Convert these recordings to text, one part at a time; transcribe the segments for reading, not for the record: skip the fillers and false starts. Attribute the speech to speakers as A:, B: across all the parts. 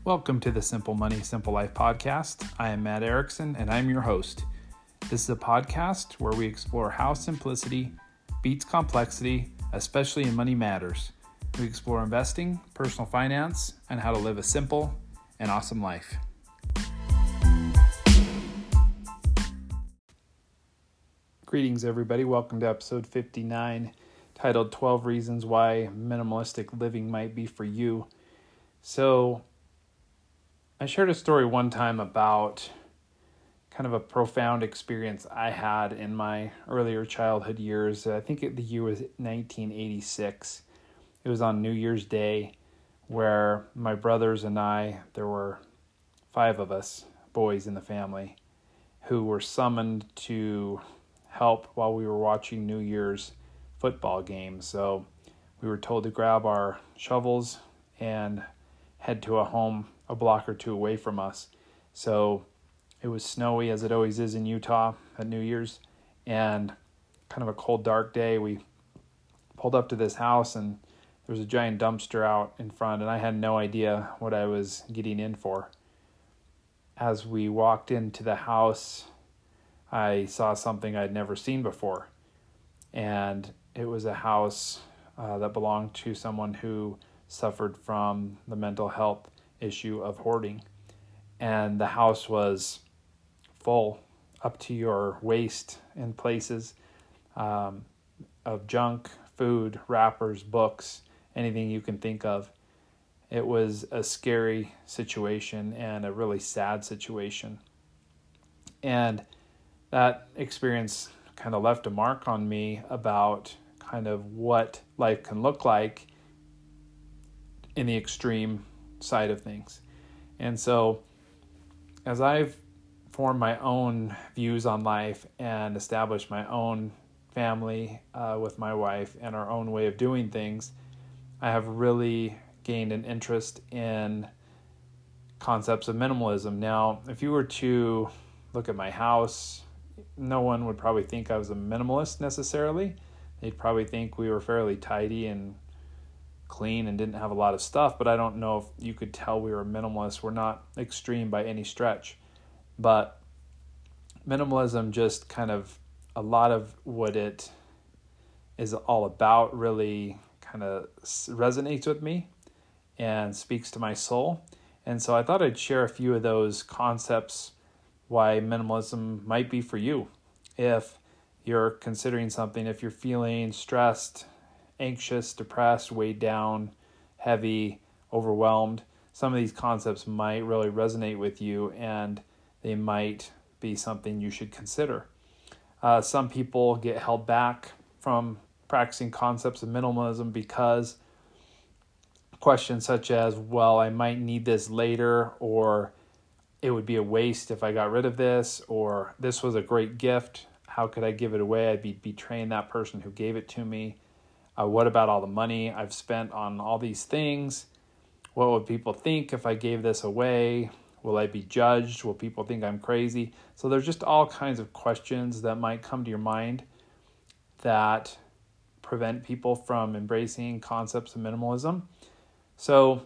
A: Welcome to the Simple Money, Simple Life podcast. I am Matt Erickson, and I'm your host. This is a podcast where we explore how simplicity beats complexity, especially in money matters. We explore investing, personal finance, and how to live a simple and awesome life. Greetings, everybody. Welcome to episode 59, titled 12 Reasons Why Minimalistic Living Might Be for You. So, I shared a story one time about kind of a profound experience I had in my earlier childhood years. I think the year was 1986. It was on New Year's Day where my brothers and I, there were 5 of us, boys in the family, who were summoned to help while we were watching New Year's football games. So we were told to grab our shovels and head to a home a block or two away from us. So it was snowy, as it always is in Utah at New Year's, and kind of a cold, dark day. We pulled up to this house, and there was a giant dumpster out in front, and I had no idea what I was getting in for. As we walked into the house, I saw something I'd never seen before, and it was a house that belonged to someone who suffered from the mental health issue of hoarding. And the house was full up to your waist in places of junk, food, wrappers, books, anything you can think of. It was a scary situation and a really sad situation. And that experience kind of left a mark on me about kind of what life can look like in the extreme side of things. And so as I've formed my own views on life and established my own family with my wife and our own way of doing things, I have really gained an interest in concepts of minimalism. Now, if you were to look at my house, no one would probably think I was a minimalist necessarily. They'd probably think we were fairly tidy and clean and didn't have a lot of stuff, but I don't know if you could tell we were minimalist. We're not extreme by any stretch, but minimalism, just kind of a lot of what it is all about, really kind of resonates with me and speaks to my soul. And so I thought I'd share a few of those concepts why minimalism might be for you. If you're considering something, if you're feeling stressed, anxious, depressed, weighed down, heavy, overwhelmed, some of these concepts might really resonate with you, and they might be something you should consider. Some people get held back from practicing concepts of minimalism because questions such as, well, I might need this later, or it would be a waste if I got rid of this, or this was a great gift, how could I give it away? I'd be betraying that person who gave it to me. What about all the money I've spent on all these things? What would people think if I gave this away? Will I be judged? Will people think I'm crazy? So there's just all kinds of questions that might come to your mind that prevent people from embracing concepts of minimalism. So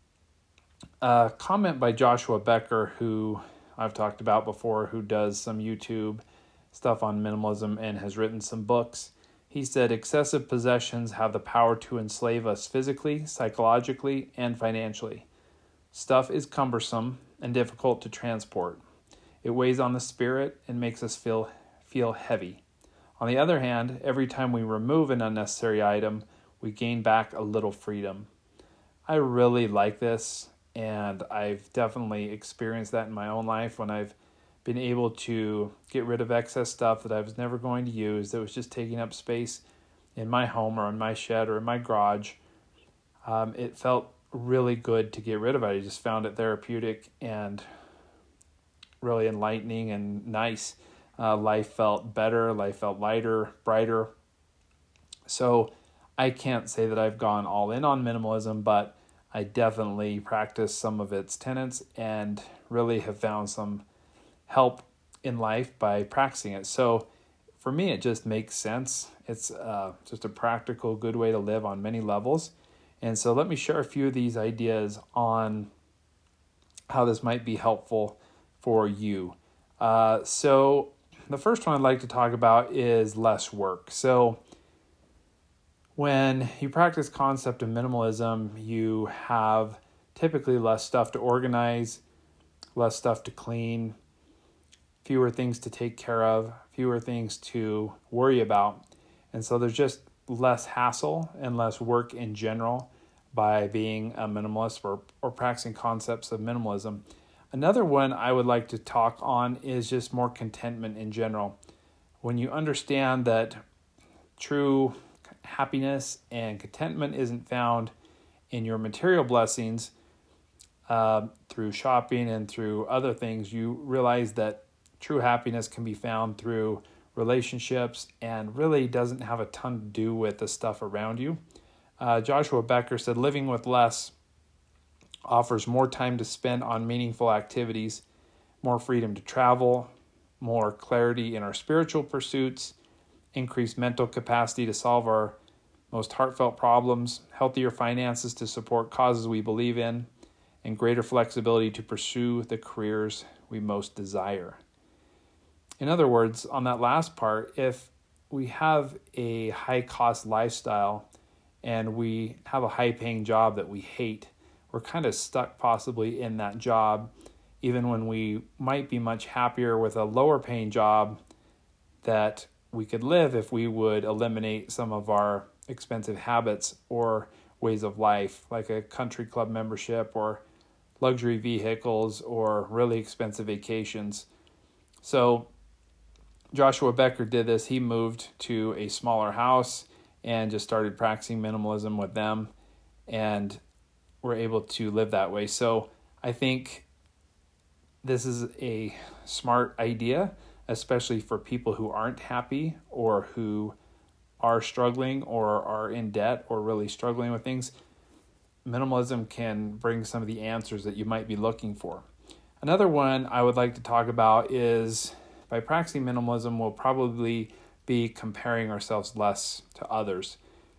A: a comment by Joshua Becker, who I've talked about before, who does some YouTube stuff on minimalism and has written some books. He said, excessive possessions have the power to enslave us physically, psychologically, and financially. Stuff is cumbersome and difficult to transport. It weighs on the spirit and makes us feel heavy. On the other hand, every time we remove an unnecessary item, we gain back a little freedom. I really like this, and I've definitely experienced that in my own life when I've been able to get rid of excess stuff that I was never going to use, that was just taking up space in my home or in my shed or in my garage. It felt really good to get rid of it. I just found it therapeutic and really enlightening and nice. Life felt better, life felt lighter, brighter. So I can't say that I've gone all in on minimalism, but I definitely practice some of its tenets and really have found some help in life by practicing it. So for me, it just makes sense. It's just a practical, good way to live on many levels. And so let me share a few of these ideas on how this might be helpful for you. So the first one I'd like to talk about is less work. So when you practice concept of minimalism, you have typically less stuff to organize, less stuff to clean, fewer things to take care of, fewer things to worry about. And so there's just less hassle and less work in general by being a minimalist or practicing concepts of minimalism. Another one I would like to talk on is just more contentment in general. When you understand that true happiness and contentment isn't found in your material blessings through shopping and through other things, you realize that true happiness can be found through relationships and really doesn't have a ton to do with the stuff around you. Joshua Becker said, living with less offers more time to spend on meaningful activities, more freedom to travel, more clarity in our spiritual pursuits, increased mental capacity to solve our most heartfelt problems, healthier finances to support causes we believe in, and greater flexibility to pursue the careers we most desire. In other words, on that last part, if we have a high-cost lifestyle and we have a high-paying job that we hate, we're kind of stuck possibly in that job, even when we might be much happier with a lower-paying job that we could live if we would eliminate some of our expensive habits or ways of life, like a country club membership or luxury vehicles or really expensive vacations. So Joshua Becker did this. He moved to a smaller house and just started practicing minimalism with them, and were able to live that way. So I think this is a smart idea, especially for people who aren't happy or who are struggling or are in debt or really struggling with things. Minimalism can bring some of the answers that you might be looking for. Another one I would like to talk about is, by practicing minimalism, we'll probably be comparing ourselves less to others.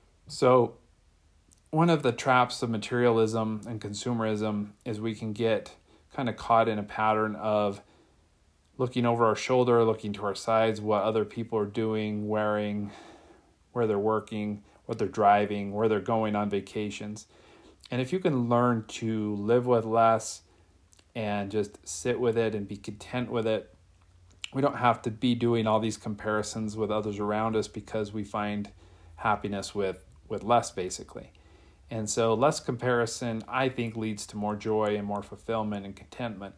A: So one of the traps of materialism and consumerism is we can get kind of caught in a pattern of looking over our shoulder, looking to our sides, what other people are doing, wearing, where they're working, what they're driving, where they're going on vacations. And if you can learn to live with less and just sit with it and be content with it, we don't have to be doing all these comparisons with others around us because we find happiness with less, basically. And so less comparison, I think, leads to more joy and more fulfillment and contentment.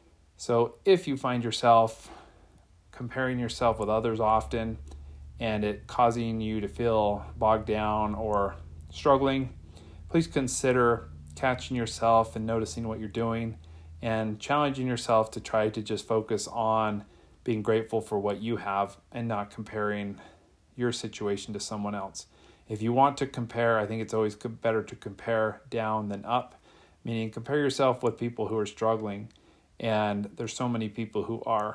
A: So if you find yourself comparing yourself with others often and it causing you to feel bogged down or struggling, please consider catching yourself and noticing what you're doing and challenging yourself to try to just focus on being grateful for what you have and not comparing your situation to someone else. If you want to compare, I think it's always better to compare down than up, meaning compare yourself with people who are struggling, and there's so many people who are.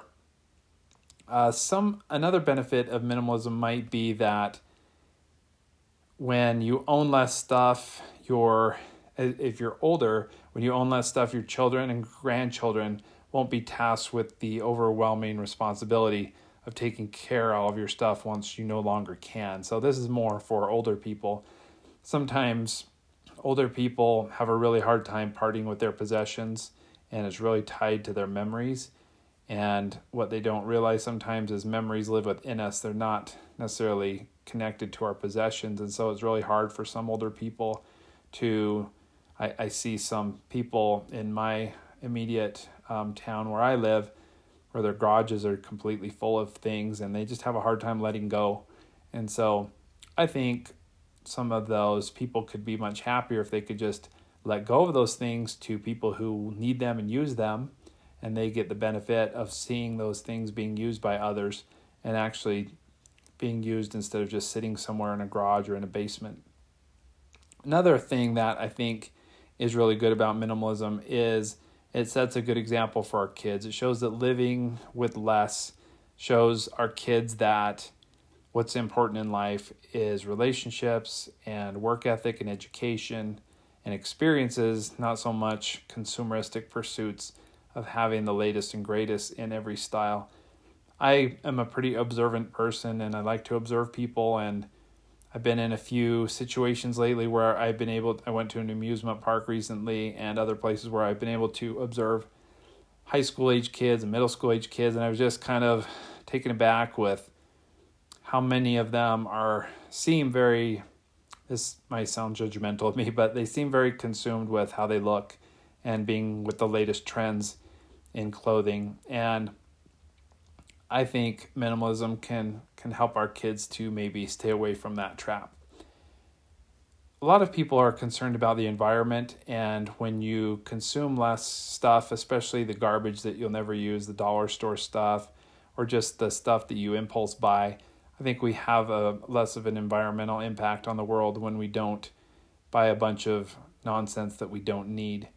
A: Another benefit of minimalism might be that when you own less stuff, if you're older, when you own less stuff, your children and grandchildren won't be tasked with the overwhelming responsibility of taking care of all of your stuff once you no longer can. So this is more for older people. Sometimes older people have a really hard time parting with their possessions, and it's really tied to their memories. And what they don't realize sometimes is memories live within us. They're not necessarily connected to our possessions. And so it's really hard for some older people to, I see some people in my immediate town where I live, where their garages are completely full of things and they just have a hard time letting go. And so I think some of those people could be much happier if they could just let go of those things to people who need them and use them, and they get the benefit of seeing those things being used by others and actually being used instead of just sitting somewhere in a garage or in a basement. Another thing that I think is really good about minimalism is it sets a good example for our kids. It shows that living with less shows our kids that what's important in life is relationships and work ethic and education and experiences, not so much consumeristic pursuits of having the latest and greatest in every style. I am a pretty observant person, and I like to observe people, and I've been in a few situations lately where I went to an amusement park recently and other places where I've been able to observe high school age kids and middle school age kids, and I was just kind of taken aback with how many of them seem very, this might sound judgmental of me, but they seem very consumed with how they look and being with the latest trends in clothing. And I think minimalism can help our kids to maybe stay away from that trap. A lot of people are concerned about the environment, and when you consume less stuff, especially the garbage that you'll never use, the dollar store stuff, or just the stuff that you impulse buy, I think we have a less of an environmental impact on the world when we don't buy a bunch of nonsense that we don't need.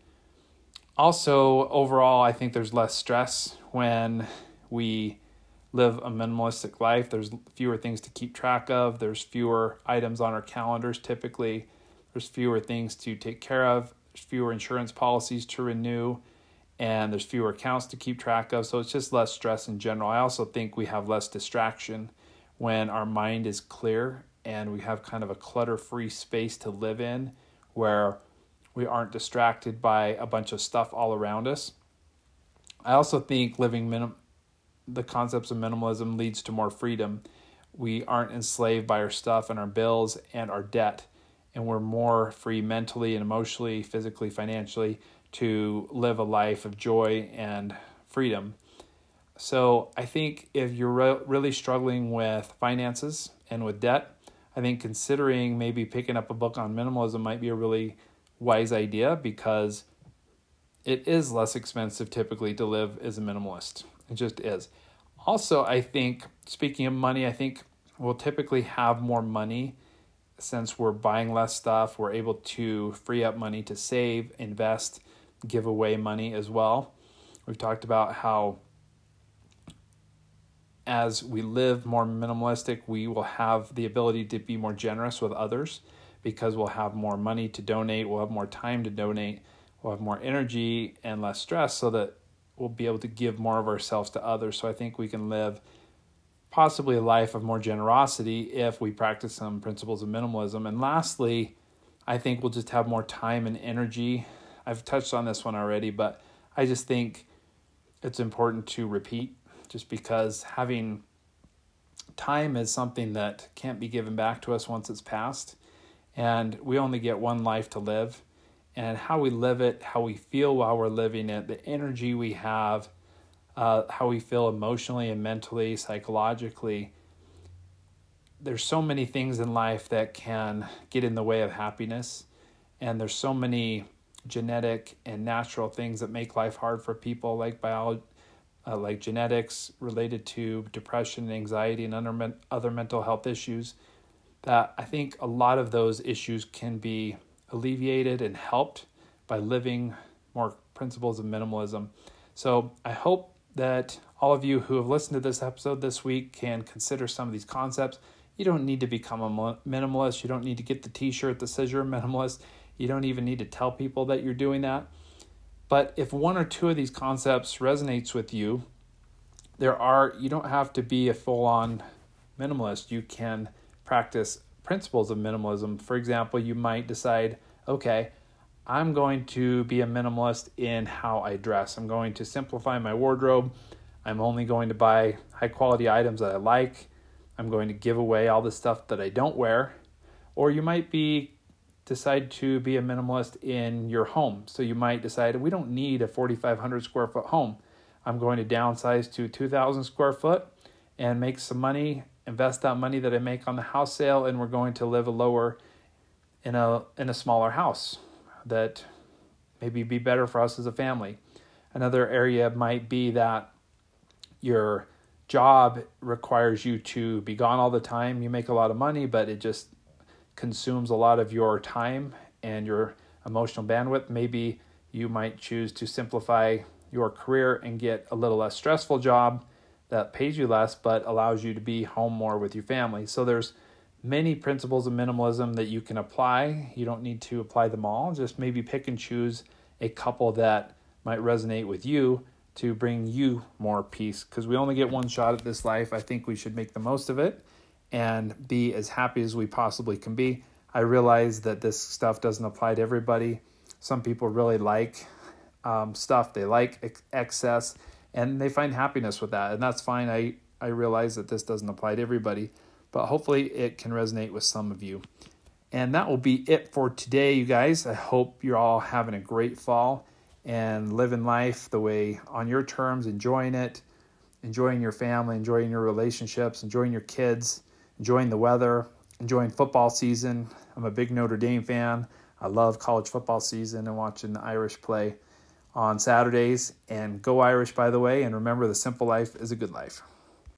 A: Also, overall, I think there's less stress when we live a minimalistic life. There's fewer things to keep track of. There's fewer items on our calendars typically. There's fewer things to take care of. There's fewer insurance policies to renew. And there's fewer accounts to keep track of. So it's just less stress in general. I also think we have less distraction when our mind is clear and we have kind of a clutter-free space to live in where we aren't distracted by a bunch of stuff all around us. I also think the concepts of minimalism leads to more freedom. We aren't enslaved by our stuff and our bills and our debt, and we're more free mentally and emotionally, physically, financially to live a life of joy and freedom. So I think if you're really struggling with finances and with debt, I think considering maybe picking up a book on minimalism might be a really wise idea, because it is less expensive typically to live as a minimalist. It just is. Also, I think, speaking of money, I think we'll typically have more money since we're buying less stuff. We're able to free up money to save, invest, give away money as well. We've talked about how as we live more minimalistic, we will have the ability to be more generous with others because we'll have more money to donate, we'll have more time to donate, we'll have more energy and less stress, so that we'll be able to give more of ourselves to others. So I think we can live possibly a life of more generosity if we practice some principles of minimalism. And lastly, I think we'll just have more time and energy. I've touched on this one already, but I just think it's important to repeat, just because having time is something that can't be given back to us once it's passed. And we only get one life to live. And how we live it, how we feel while we're living it, the energy we have, how we feel emotionally and mentally, psychologically. There's so many things in life that can get in the way of happiness. And there's so many genetic and natural things that make life hard for people, like biology, like genetics related to depression and anxiety and other mental health issues, that I think a lot of those issues can be alleviated and helped by living more principles of minimalism. So I hope that all of you who have listened to this episode this week can consider some of these concepts. You don't need to become a minimalist. You don't need to get the t-shirt that says you're a minimalist. You don't even need to tell people that you're doing that. But if one or two of these concepts resonates with you, you don't have to be a full-on minimalist. You can practice principles of minimalism. For example, you might decide, okay, I'm going to be a minimalist in how I dress. I'm going to simplify my wardrobe. I'm only going to buy high-quality items that I like. I'm going to give away all the stuff that I don't wear. Or you might decide to be a minimalist in your home. So you might decide, we don't need a 4,500 square foot home. I'm going to downsize to 2,000 square foot and make some money, invest that money that I make on the house sale, and we're going to live in a smaller house that maybe be better for us as a family. Another area might be that your job requires you to be gone all the time. You make a lot of money, but it just consumes a lot of your time and your emotional bandwidth. Maybe you might choose to simplify your career and get a little less stressful job that pays you less but allows you to be home more with your family. So there's many principles of minimalism that you can apply. You don't need to apply them all. Just maybe pick and choose a couple that might resonate with you to bring you more peace, because we only get one shot at this life. I think we should make the most of it and be as happy as we possibly can be. I realize that this stuff doesn't apply to everybody. Some people really like stuff. They like excess and they find happiness with that. And that's fine. I realize that this doesn't apply to everybody, but hopefully it can resonate with some of you. And that will be it for today, you guys. I hope you're all having a great fall and living life the way on your terms, enjoying it, enjoying your family, enjoying your relationships, enjoying your kids, enjoying the weather, enjoying football season. I'm a big Notre Dame fan. I love college football season and watching the Irish play on Saturdays. And go Irish, by the way. And remember, the simple life is a good life.